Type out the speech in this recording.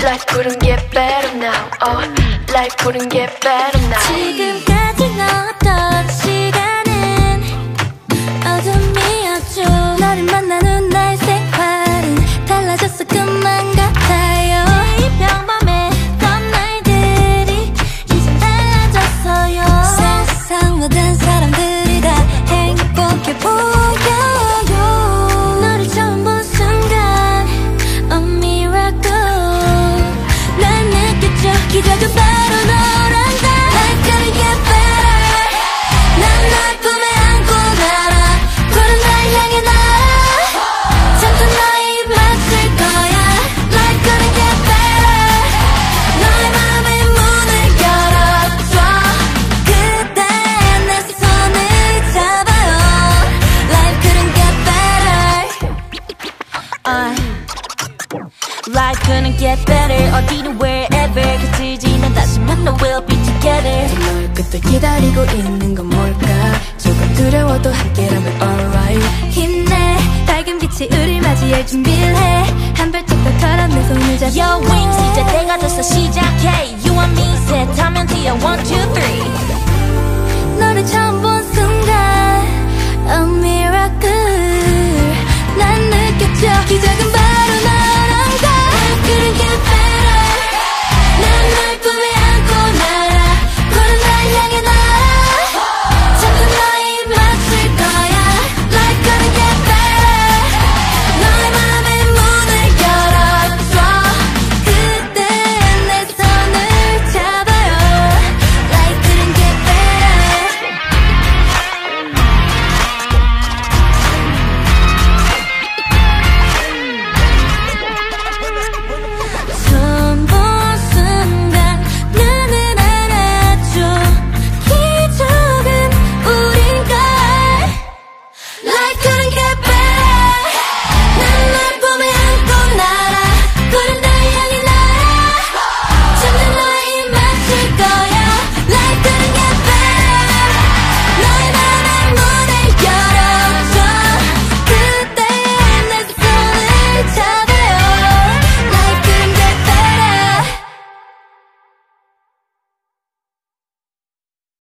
Life couldn't get better now. Oh, life couldn't get better now. 지금까지 넣었던 시간은 어둠이었죠. 너를 만난 후 나의 생활은 달라졌어 그만 같아요. 이 평범했던 날들이 이젠 달라졌어요. 세상 모든 사람들이 다 행복해 보여요. 너를 처음 본 순간 A miracle. 난 느꼈죠. 기적은 바로 너란다. Life couldn't get better. 난 널 꿈에 안고 날아. 푸른 날 향해 날아. 잠깐 너의 입 맞을 거야. Life couldn't get better. 너의 마음의 문을 열어줘. 그대 내 손을 잡아요. Life couldn't get better. Life couldn't get better. 어디든 wherever 그치지만 다시 만나 we'll be together. 널 그때 기다리고 있는 건 뭘까? 조금 두려워도 함께라면 alright. 힘내 밝은 빛이 우릴 맞이할 준비를 해. 한 발짝 더 털어 내 손을 잡고 Your wings 이제 때가 됐어 시작해. You and me 셋 하면 뒤에 1, 2, 3. 너를 처음 본